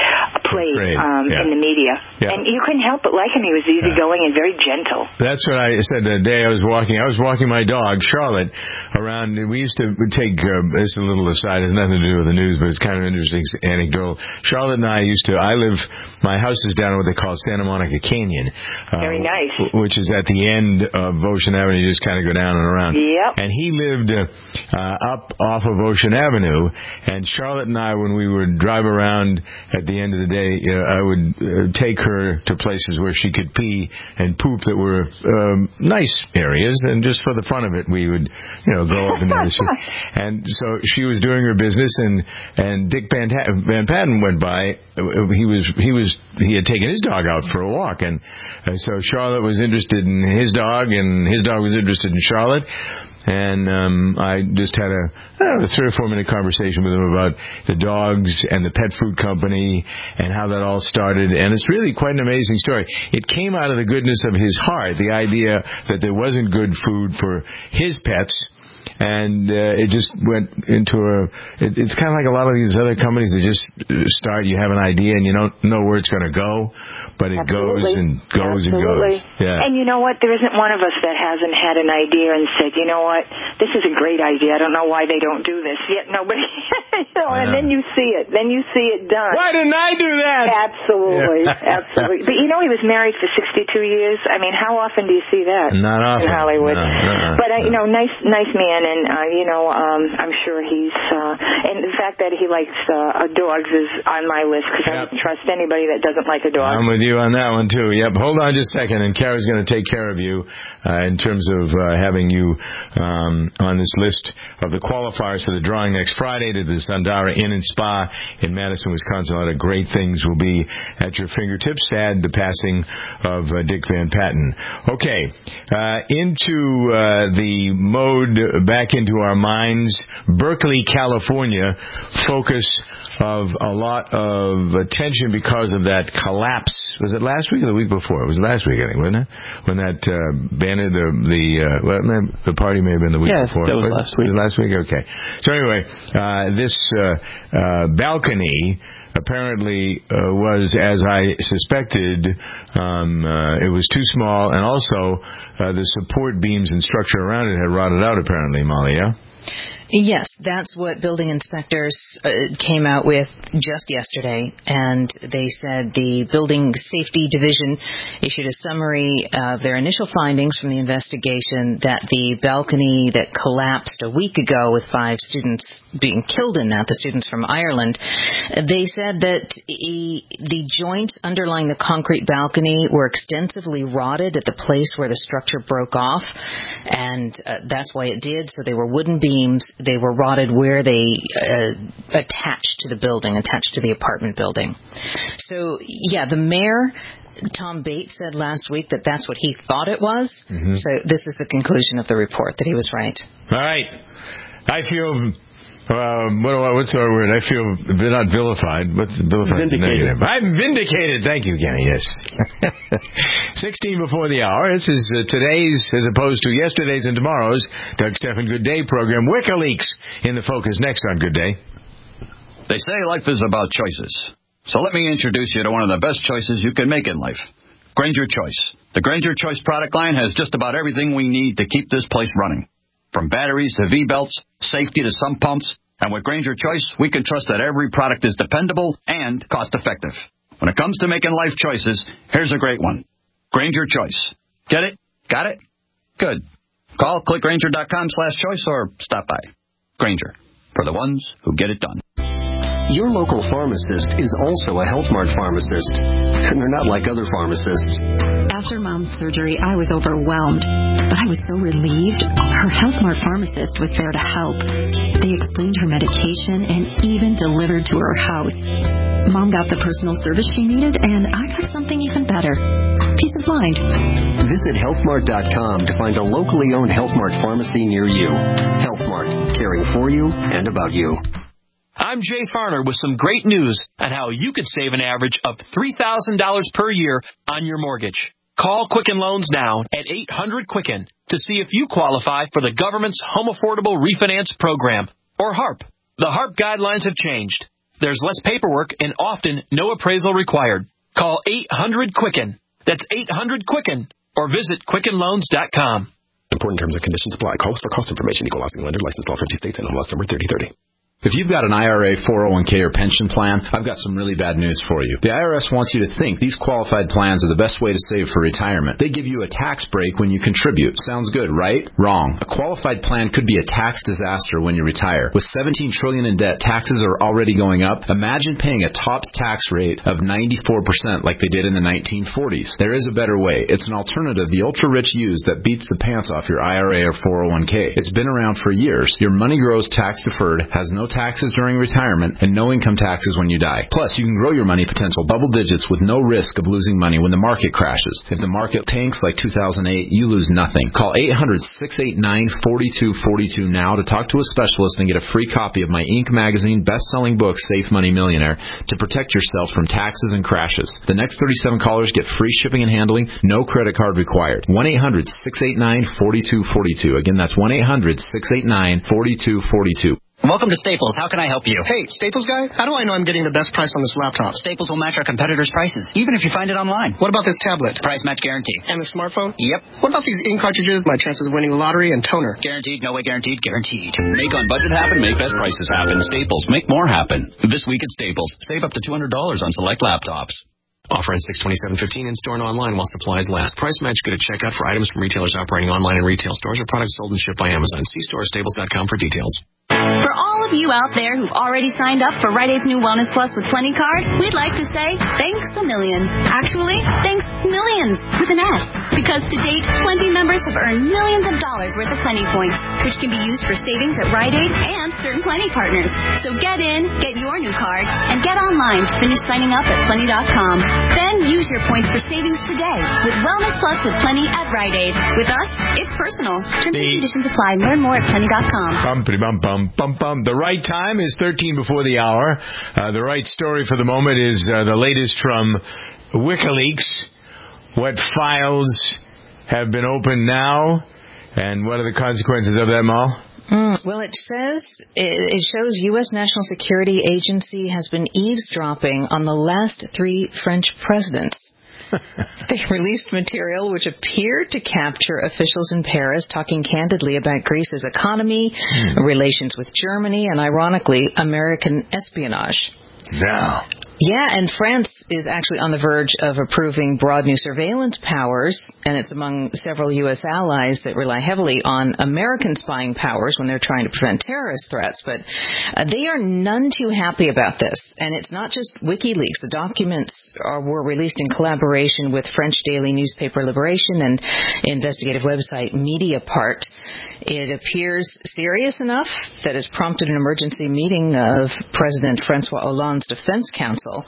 played Portrayed, um, yeah. in the media. Yeah. And you couldn't help but like him. He was easygoing and very gentle. That's what I said the day I was walking. I was walking my dog, Charlotte, around. We used to take, uh, this is a little aside, it has nothing to do with the news, but it's kind of an interesting anecdote. Charlotte and I used to, I live, my house is down in what they call Santa Monica Canyon. Uh, Very nice. Which is at the end of Ocean Avenue. You just kind of go down and around. Yep. And he lived uh, uh, up off of Ocean Avenue, and Charlotte and I, when we would drive around at the end of the day, uh, I would uh, take her to places where she could pee and poop that were um, nice areas, and just for the fun of it, we would, you know, go up and down the street. And so she was doing her business, and and Dick Van, Van Patten went by. He was he was he had taken his dog out for a walk, and uh, so Charlotte was interested in his dog, and his dog was interested in Charlotte. And um, I just had a, I don't know, a three or four minute conversation with him about the dogs and the pet food company and how that all started. And it's really quite an amazing story. It came out of the goodness of his heart, the idea that there wasn't good food for his pets. And uh, it just went into a, it, it's kind of like a lot of these other companies that just start, you have an idea and you don't know where it's going to go, but it Absolutely. goes and goes Absolutely. and goes. Yeah. And you know what? There isn't one of us that hasn't had an idea and said, you know what, this is a great idea. I don't know why they don't do this. Yet nobody, you know, and then you see it. Then you see it done. Why didn't I do that? Absolutely. Absolutely. But you know, he was married for sixty-two years. I mean, how often do you see that? Not often. In Hollywood. No, uh-uh. But, uh, you know, nice nice man, and, uh, you know, um, I'm sure he's, uh, and the fact that he likes uh, dogs is on my list, because I wouldn't trust anybody that doesn't like a dog. I'm with you on that one, too. Yep. Hold on just a second, and Kara's going to take care of you uh, in terms of uh, having you um, on this list of the qualifiers for the drawing next Friday to the Sundara Inn and Spa in Madison, Wisconsin. A lot of great things will be at your fingertips. Sad the passing of uh, Dick Van Patten. Okay. Uh, into uh, the mode, back into our minds, Berkeley, California, focus of a lot of attention because of that collapse. Was it last week or the week before? It was last week, I think, wasn't it? When that uh, bandit, the the uh, well, the party may have been the week yeah, before. that was last week. Was it last week? Okay. So anyway, uh, this uh, uh, balcony apparently uh, was, as I suspected, um, uh, it was too small, and also uh, the support beams and structure around it had rotted out, apparently, Molly, yeah? Yes, that's what building inspectors uh, came out with just yesterday, and they said the Building Safety Division issued a summary of their initial findings from the investigation that the balcony that collapsed a week ago with five students being killed in that, the students from Ireland, they said that e- the joints underlying the concrete balcony were extensively rotted at the place where the structure broke off, and uh, that's why it did. So they were wooden beams. They were rotted where they uh, attached to the building, attached to the apartment building. So, yeah, the mayor, Tom Bates, said last week that that's what he thought it was. Mm-hmm. So this is the conclusion of the report, that he was right. All right. I feel... Um, what do I, what's our word? I feel not vilified. What's vilified? Vindicated. I'm vindicated. Thank you, Kenny. Yes. sixteen before the hour. This is uh, today's, as opposed to yesterday's and tomorrow's, Doug Stephan Good Day program. WikiLeaks in the focus next on Good Day. They say life is about choices. So let me introduce you to one of the best choices you can make in life. Grainger Choice. The Grainger Choice product line has just about everything we need to keep this place running. From batteries to V-belts, safety to sump pumps, and with Grainger Choice, we can trust that every product is dependable and cost-effective. When it comes to making life choices, here's a great one. Grainger Choice. Get it? Got it? Good. Call clickgrainger.com slash choice or stop by. Grainger. For the ones who get it done. Your local pharmacist is also a Health Mart pharmacist, and they're not like other pharmacists. After Mom's surgery, I was overwhelmed, but I was so relieved. Her Health Mart pharmacist was there to help. They explained her medication and even delivered to her house. Mom got the personal service she needed, and I got something even better. Peace of mind. Visit health mart dot com to find a locally owned Health Mart pharmacy near you. Health Mart, caring for you and about you. I'm Jay Farner with some great news on how you could save an average of three thousand dollars per year on your mortgage. Call Quicken Loans now at eight hundred Quicken to see if you qualify for the government's Home Affordable Refinance Program, or HARP. The HARP guidelines have changed. There's less paperwork and often no appraisal required. Call eight hundred Quicken. That's eight hundred Quicken. Or visit Quicken Loans dot com. Important terms and conditions apply. Call us for cost information. Equal housing lender. Licensed all fifty states. And M L S number thirty thirty. If you've got an I R A, four oh one k, or pension plan, I've got some really bad news for you. The I R S wants you to think these qualified plans are the best way to save for retirement. They give you a tax break when you contribute. Sounds good, right? Wrong. A qualified plan could be a tax disaster when you retire. With seventeen trillion dollars in debt, taxes are already going up. Imagine paying a top tax rate of ninety-four percent like they did in the nineteen forties. There is a better way. It's an alternative the ultra-rich use that beats the pants off your I R A or four oh one k. It's been around for years. Your money grows tax-deferred, has no taxes during retirement, and no income taxes when you die. Plus, you can grow your money potential double digits with no risk of losing money when the market crashes. If the market tanks like two thousand eight, you lose nothing. Call eight hundred, six eight nine, four two four two now to talk to a specialist and get a free copy of my Inc magazine best-selling book, Safe Money Millionaire, to protect yourself from taxes and crashes. The next thirty-seven callers get free shipping and handling, no credit card required. one eight hundred, six eight nine, four two four two. Again, that's one eight hundred, six eight nine, four two four two. Welcome to Staples. How can I help you? Hey, Staples guy, how do I know I'm getting the best price on this laptop? Staples will match our competitors' prices, even if you find it online. What about this tablet? Price match guarantee. And the smartphone? Yep. What about these ink cartridges, my chances of winning the lottery, and toner? Guaranteed, no way guaranteed, guaranteed. Make on budget happen, make best prices happen. Staples, make more happen. This week at Staples, save up to two hundred dollars on select laptops. Offer on six twenty-seven fifteen in store and online while supplies last. Price match good at checkout for items from retailers operating online and retail stores or products sold and shipped by Amazon. See store staples dot com for details. For all of you out there who've already signed up for Rite Aid's new Wellness Plus with Plenty card, we'd like to say thanks a million. Actually, thanks millions with an S. Because to date, Plenty members have earned millions of dollars worth of Plenty points, which can be used for savings at Rite Aid and certain Plenty partners. So get in, get your new card, and get online to finish signing up at Plenty dot com. Then use your points for savings today with Wellness Plus with Plenty at Rite Aid. With us, it's personal. Terms and conditions apply. Learn more at Plenty dot com. Bum, bum, bum, bum, bum. The right time is thirteen before the hour. Uh, the right story for the moment is uh, the latest from WikiLeaks. What files have been opened now, and what are the consequences of that, Mal? Mm, well, it says, it, it shows U S National Security Agency has been eavesdropping on the last three French presidents. They released material which appeared to capture officials in Paris talking candidly about Greece's economy, mm. relations with Germany, and ironically, American espionage. Now. Yeah, and France is actually on the verge of approving broad new surveillance powers, and it's among several U S allies that rely heavily on American spying powers when they're trying to prevent terrorist threats. But uh, they are none too happy about this. And it's not just WikiLeaks. The documents are, were released in collaboration with French daily newspaper Liberation and investigative website Mediapart. It appears serious enough that it's prompted an emergency meeting of President Francois Hollande's Defense Council.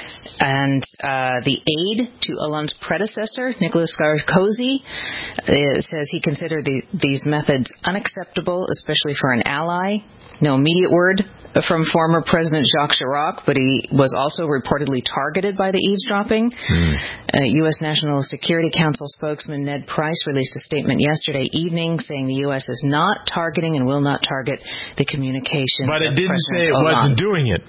And uh, the aide to Hollande's predecessor, Nicolas Sarkozy, uh, says he considered the, these methods unacceptable, especially for an ally. No immediate word from former President Jacques Chirac, but he was also reportedly targeted by the eavesdropping. Hmm. Uh, U S National Security Council spokesman Ned Price released a statement yesterday evening saying the U S is not targeting and will not target the communications. But it of didn't President say it Hollande. wasn't doing it.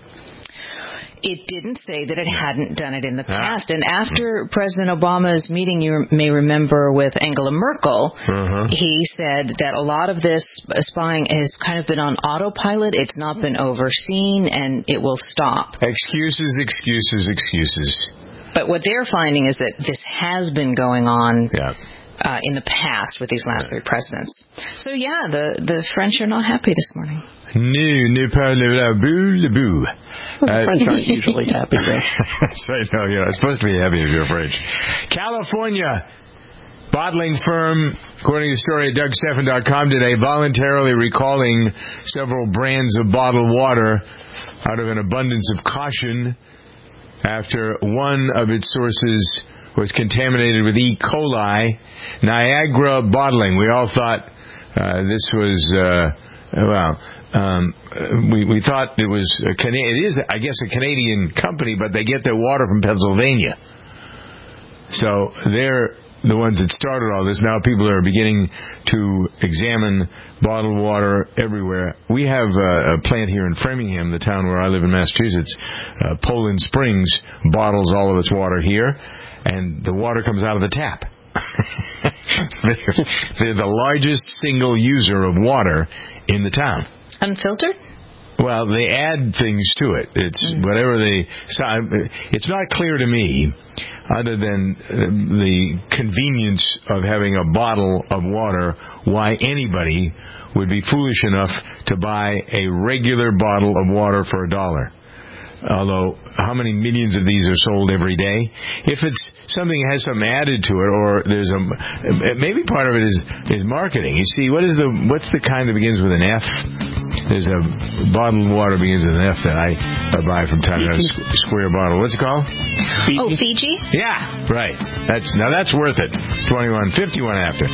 It didn't say that it hadn't done it in the past. And after President Obama's meeting, you may remember, with Angela Merkel, uh-huh. he said that a lot of this spying has kind of been on autopilot. It's not been overseen, and it will stop. Excuses, excuses, excuses. But what they're finding is that this has been going on yeah. uh, in the past with these last three presidents. So, yeah, the, the French are not happy this morning. Ne, ne pas le bout, le bout. Well, the French aren't usually happy, though. So, no, you know, it's supposed to be happy if you're French. California bottling firm, according to a story at Doug Stephan dot com today, voluntarily recalling several brands of bottled water out of an abundance of caution after one of its sources was contaminated with E. coli. Niagara Bottling. We all thought uh, this was... Uh, Well, um, we we thought it was a Can- it is, I guess, a Canadian company, but they get their water from Pennsylvania. So they're the ones that started all this. Now people are beginning to examine bottled water everywhere. We have uh, a plant here in Framingham, the town where I live in Massachusetts. Uh, Poland Springs bottles all of its water here, and the water comes out of the tap. they're, they're the largest single user of water in the town. Unfiltered? Well, they add things to it. It's mm. whatever they... So it's not clear to me, other than the convenience of having a bottle of water, why anybody would be foolish enough to buy a regular bottle of water for a dollar. Although, how many millions of these are sold every day? If it's something that has something added to it, or there's a... Maybe part of it is, is marketing. You see, what is the what's the kind that begins with an F? There's a bottled water begins with an F that I, I buy from time to time. A square bottle. What's it called? Fiji? Oh, Fiji? Yeah, right. That's now that's worth it. twenty-one fifty-one after.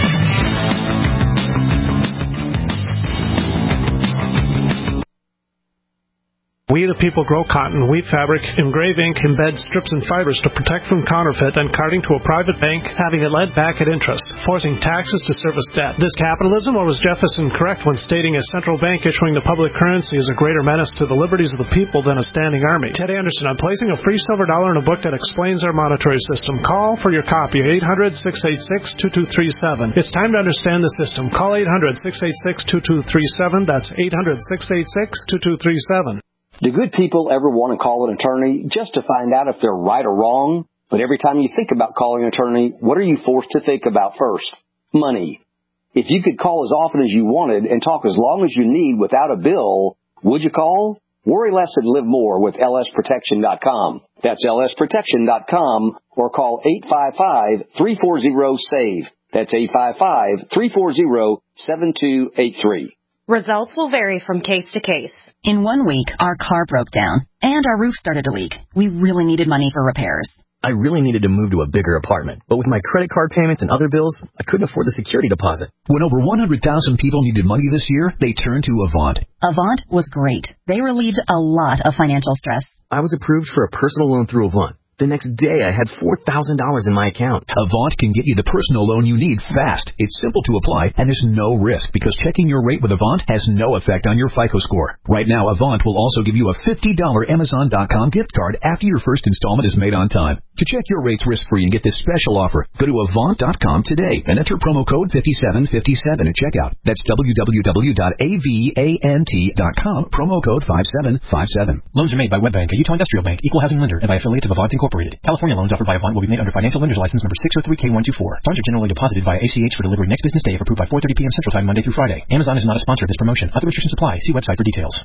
We the people grow cotton, weave fabric, engrave ink, embed strips and fibers to protect from counterfeit, then carting to a private bank, having it lent back at interest, forcing taxes to service debt. This capitalism, or was Jefferson correct when stating a central bank issuing the public currency is a greater menace to the liberties of the people than a standing army? Ted Anderson, I'm placing a free silver dollar in a book that explains our monetary system. Call for your copy, eight hundred, six eight six, two two three seven. It's time to understand the system. Call eight hundred, six eight six, two two three seven. That's eight hundred, six eight six, two two three seven. Do good people ever want to call an attorney just to find out if they're right or wrong? But every time you think about calling an attorney, what are you forced to think about first? Money. If you could call as often as you wanted and talk as long as you need without a bill, would you call? Worry less and live more with L S protection dot com. That's L S protection dot com or call eight five five, three four zero, SAVE. That's eight five five, three four zero, seven two eight three. Results will vary from case to case. In one week, our car broke down, and our roof started to leak. We really needed money for repairs. I really needed to move to a bigger apartment, but with my credit card payments and other bills, I couldn't afford the security deposit. When over one hundred thousand people needed money this year, they turned to Avant. Avant was great. They relieved a lot of financial stress. I was approved for a personal loan through Avant. The next day, I had four thousand dollars in my account. Avant can get you the personal loan you need fast. It's simple to apply, and there's no risk because checking your rate with Avant has no effect on your FICO score. Right now, Avant will also give you a fifty dollars Amazon dot com gift card after your first installment is made on time. To check your rates risk-free and get this special offer, go to Avant dot com today and enter promo code fifty-seven fifty-seven at checkout. That's w w w dot avant dot com, promo code five seven five seven. Loans are made by WebBank, a Utah Industrial Bank, equal housing lender, and by affiliates of Avant Incorporated. California loans offered by Avant will be made under financial lender's license number six oh three K one two four. Funds are generally deposited via A C H for delivery next business day if approved by four thirty p.m. Central Time, Monday through Friday. Amazon is not a sponsor of this promotion. Other restrictions apply. See website for details.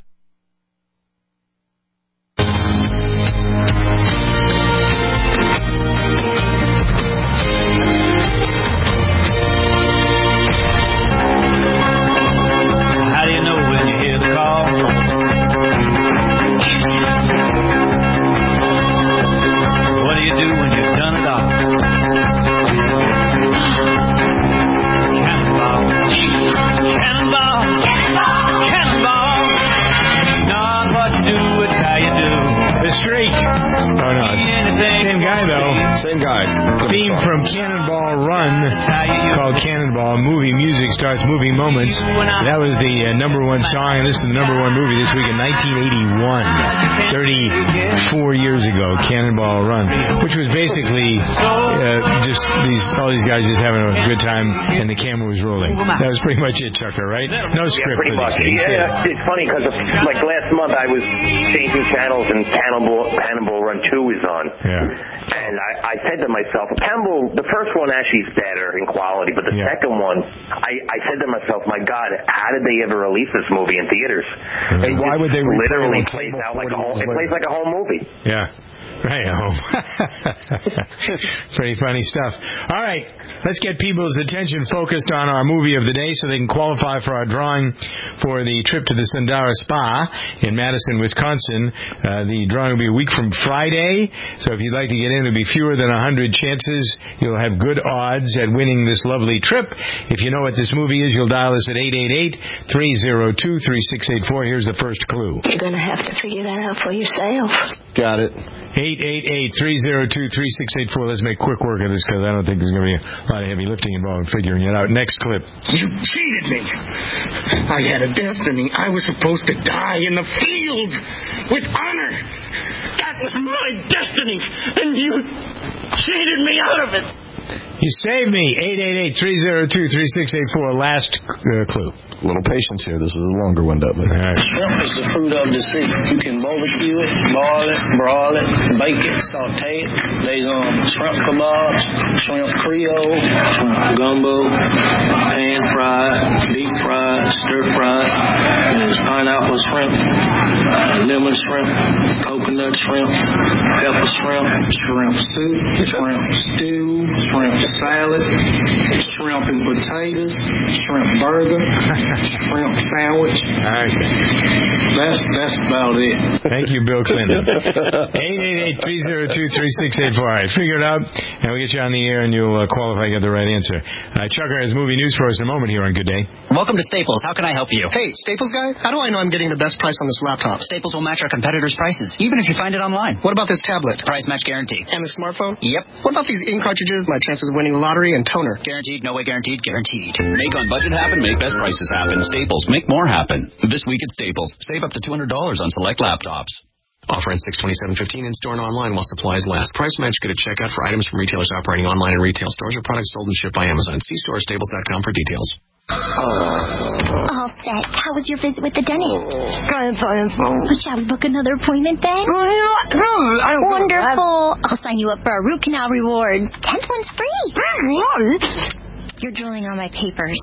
How do you know when you hear the call? What do you do when you've done it all? Cannonball. Cannonball. Cannonball. Cannonball. Not what to do, it's how you do. The Streak. Oh, no. It's same guy, though. Same guy. Theme from Cannonball Run called Cannonball. Movie music starts movie moments. That was the uh, number one song, and this is the number one movie this week in nineteen eighty-one. thirty-four years ago, Cannonball Run, which was basically uh, just these all these guys just having a good time, and the camera was rolling. That was pretty much it, Chucker, right? No script. Yeah, pretty for much. these things. Yeah, it's funny because like last month I was changing channels and Cannonball, Cannonball Run two is on. Yeah. And I, I said to myself, Cannonball, the first one actually is better in quality, but the yeah. second one, I, I said to myself, my God, how did they ever release this movie in theaters? Mm-hmm. It Why would they literally play plays out like a whole, it plays like a whole movie. Yeah. Right home. Pretty funny stuff. All right, let's get people's attention focused on our movie of the day so they can qualify for our drawing for the trip to the Sundara Spa in Madison, Wisconsin. Uh, the drawing will be a week from Friday, so if you'd like to get in, it'll be fewer than one hundred chances. You'll have good odds at winning this lovely trip. If you know what this movie is, you'll dial us at eight eight eight, three oh two, three six eight four. Here's the first clue. You're going to have to figure that out for yourself. Got it. eight eight eight, three oh two, three six eight four. Let's make quick work of this because I don't think there's going to be a lot of heavy lifting involved in figuring it out. Next clip. You cheated me. I had a destiny. I was supposed to die in the field with honor. That was my destiny, and you cheated me out of it. You saved me. eight eight eight, three oh two, three six eight four. Last uh, clue. A little patience here. This is a longer one, Dudley. All right. Shrimp is the fruit of the sea. You can barbecue it, boil it, broil it, bake it, saute it. There's um, shrimp kebabs, shrimp creole, shrimp gumbo, pan fried, deep fried, stir fried. There's pineapple shrimp, lemon shrimp, coconut shrimp, pepper shrimp, shrimp soup, shrimp stew, shrimp salad, shrimp and potatoes, shrimp burger, shrimp sandwich. Okay. That's that's about it. Thank you, Bill Clinton. eight eight eight, three oh two, three six eight four. All right, figure it out, and we'll get you on the air, and you'll uh, qualify to get the right answer. Uh, Chucker has movie news for us in a moment here on Good Day. Welcome to Staples. How can I help you? Hey, Staples guy, how do I know I'm getting the best price on this laptop? Staples will match our competitors' prices, even if you find it online. What about this tablet? Price match guarantee. And the smartphone? Yep. What about these ink cartridges, my chances of winning the lottery, and toner? Guaranteed, no way guaranteed, guaranteed. Make on budget happen, make best prices happen. Staples, make more happen. This week at Staples, save up to two hundred dollars on select laptops. Offer ends six twenty-seven fifteen in store and online while supplies last. Price match good at checkout for items from retailers operating online and retail stores or products sold and shipped by Amazon. See store staples dot com for details. All set. How was your visit with the dentist? Shall we book another appointment then? Wonderful. I'll sign you up for our root canal rewards. Tenth one's free. You're drilling on my papers.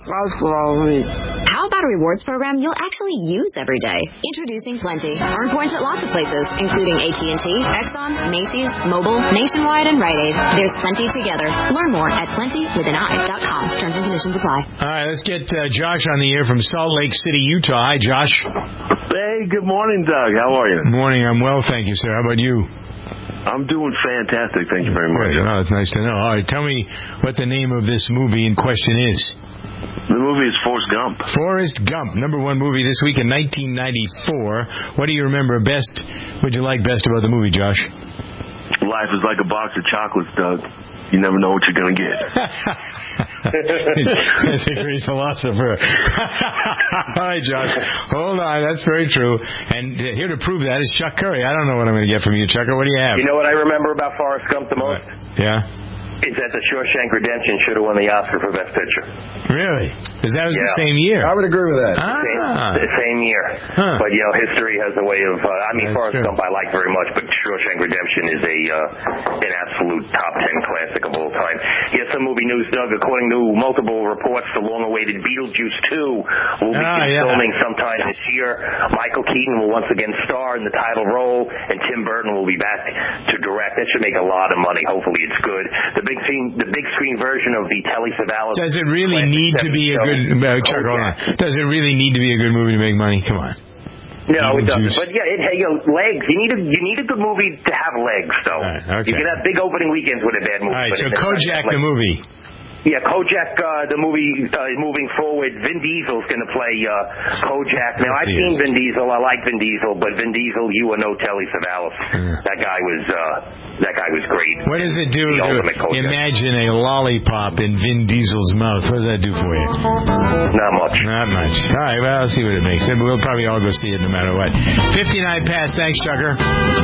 How about a rewards program you'll actually use every day? Introducing Plenty. Earn points at lots of places, including A T and T, Exxon, Macy's, Mobile, Nationwide, and Rite Aid. There's Plenty together. Learn more at plenty with an I dot com. Terms and conditions apply. All right, let's get uh, Josh on the air from Salt Lake City, Utah. Hi, Josh. Hey, good morning, Doug. How are you? Morning. I'm well, thank you, sir. How about you? I'm doing fantastic. Thank you very much. Oh, it's nice to know. All right, tell me what the name of this movie in question is. The movie is Forrest Gump. Forrest Gump, number one movie this week in nineteen ninety-four. What do you remember best, what you like best about the movie, Josh? Life is like a box of chocolates, Doug. You never know what you're going to get. That's a great philosopher. All right, Josh. Hold on. That's very true. And here to prove that is Chuck Curry. I don't know what I'm going to get from you, Chucker. What do you have? You know what I remember about Forrest Gump the most? Yeah? Is that The Shawshank Redemption should have won the Oscar for Best Picture. Really? Because that was yeah. the same year. I would agree with that. Ah. Same, the same year. Huh. But, you know, history has a way of, uh, I mean, That's Forrest true. Gump I like very much, but Shawshank Redemption is a uh, an absolute top ten classic of all time. Here's some movie news, Doug. According to multiple reports, the long-awaited Beetlejuice two will be ah, yeah. filming sometime this year. Michael Keaton will once again star in the title role, and Tim Burton will be back to direct. That should make a lot of money. Hopefully it's good. The big scene, the big screen version of the Telly Savalas. Does it really need to be a good... Uh, Chuck, hold on. Does it really need to be a good movie to make money? Come on. No, it doesn't. But yeah, it, hey, you know, legs. You need a you need a good movie to have legs, though. Right, okay. You can have big opening weekends with a bad movie. All right, but so if it's not Kojak like, the movie. Yeah, Kojak, uh, the movie, uh, moving forward, Vin Diesel's going to play uh, Kojak. Now, I've Yes, he seen is. Vin Diesel. I like Vin Diesel, but Vin Diesel, you are no Telly Savalas. Yeah. That guy was uh, that guy was great. What does it do The to ultimate Kojak. imagine a lollipop in Vin Diesel's mouth? What does that do for you? Not much. Not much. All right, well, I'll see what it makes. We'll probably all go see it no matter what. fifty-nine past. Thanks, Chucker.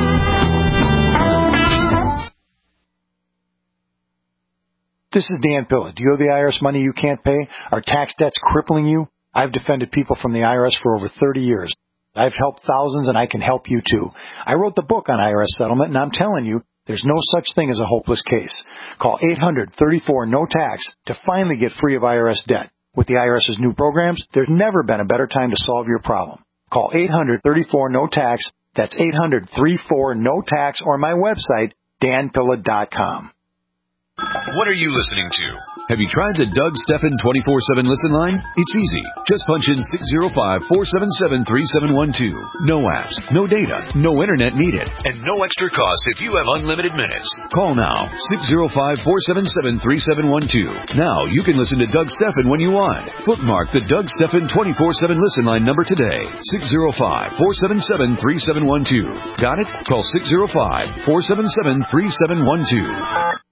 This is Dan Pilla. Do you owe the I R S money you can't pay? Are tax debts crippling you? I've defended people from the I R S for over thirty years. I've helped thousands, and I can help you too. I wrote the book on I R S settlement, and I'm telling you, there's no such thing as a hopeless case. Call eight hundred, thirty-four, no tax to finally get free of I R S debt. With the IRS's new programs, there's never been a better time to solve your problem. Call eight hundred, thirty-four, no tax. That's eight hundred, thirty-four, no tax, or my website, dan pilla dot com. What are you listening to? Have you tried the Doug Stephan twenty-four seven listen line? It's easy. Just punch in six zero five, four seven seven, three seven one two. No apps, no data, no internet needed, and no extra cost if you have unlimited minutes. Call now, six zero five, four seven seven, three seven one two. Now you can listen to Doug Stephan when you want. Bookmark the Doug Stephan twenty-four seven listen line number today, six zero five, four seven seven, three seven one two. Got it? Call six zero five, four seven seven, three seven one two.